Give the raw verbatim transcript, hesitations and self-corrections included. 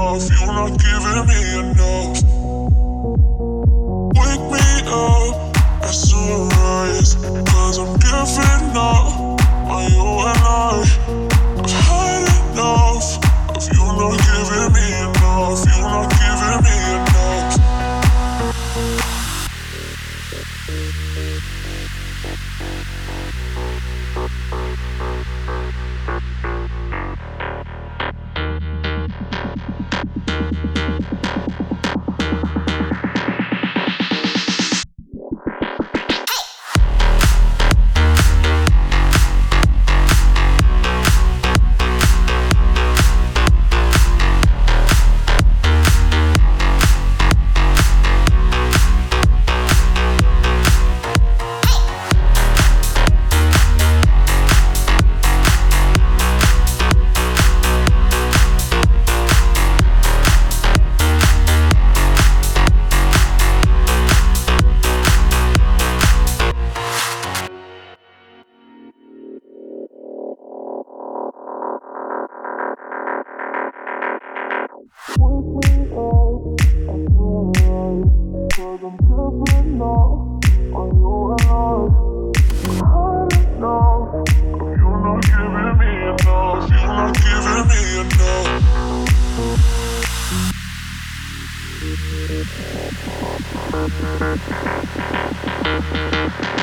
enough, you're not giving me enough. Wake me up at sunrise, cause I'm giving up on you and I. I've had enough of you not giving me enough, you're not giving me enough. You're not giving me enough.